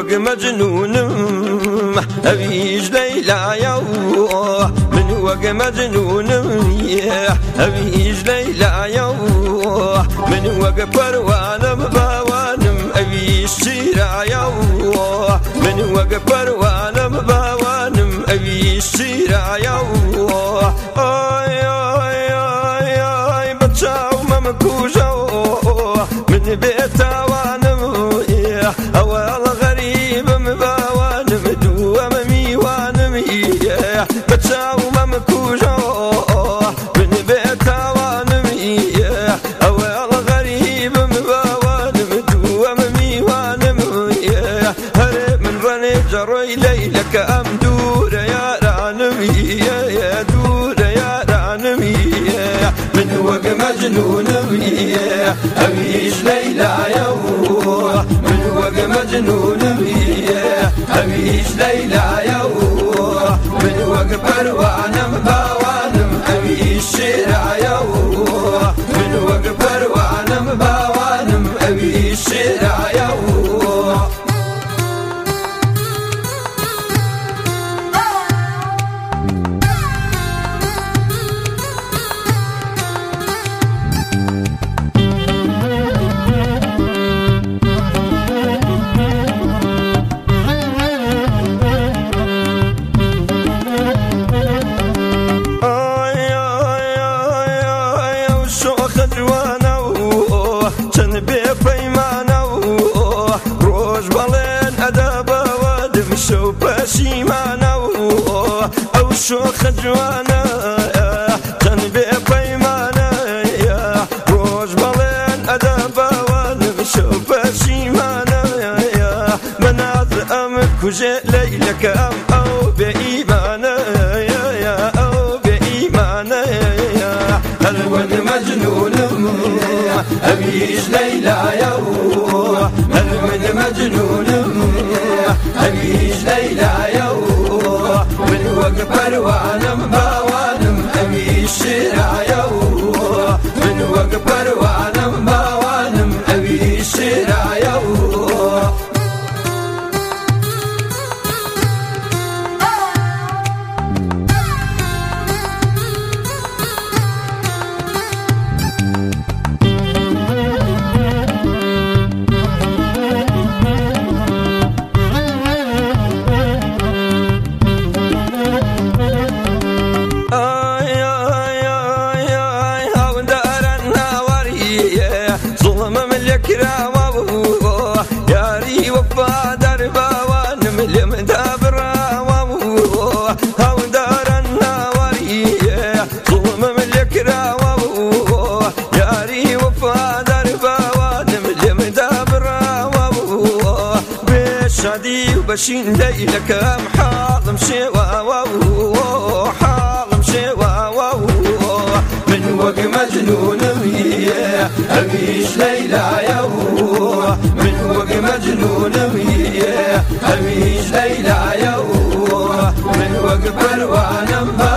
وق مجنون أبيج ليلى يا من وق مجنون أبيج ليلى يا من وق پروانم باوانم أبيج شيرا يا من وق پروانم باوانم أبيج شيرا يا آي آي آي آي بتشاو ممكوجو من بيت وانم أول غريب مباوانم دوام ميوانم بتشاو ممكوجو من بيت وانم أول غريب مباوانم دوام ميوانم هرب من رني جروي ليلك أم دور يا رانم يا دور يا رانم من وق مجنون أبيج ليلى يا من وق مجنون أبيج ليلى يا من وق پروانم باوانم أبيج شيرا يا من وق پروانم باوانم أبيج شيرا يا شو بشيمانا أو شو خجوانا تنبي بيمانا يا روج بالين أدابا شو بشيمانا يا مناظر أمك وجه ليلك أم أو بإيمانا يا أو بإيمانا يا الود مجنون أبيج ليلى يا الود مجنون أبيج ليلى يا من وق پروانم باوانم أبيج شيرا يا من وق پروانم باوانم أبيج شيرا يا ياري وفا دربا ونملم دابرا هاو دار النواري ظلم ملكرا ياري وفا دربا ونملم دابرا بشادي وبشين ليلك أم حاضم شوا حاضم شوا من وق مجنون أبيج ليلى يا من وق مجنون أبيج ليلى يا من وق پروانم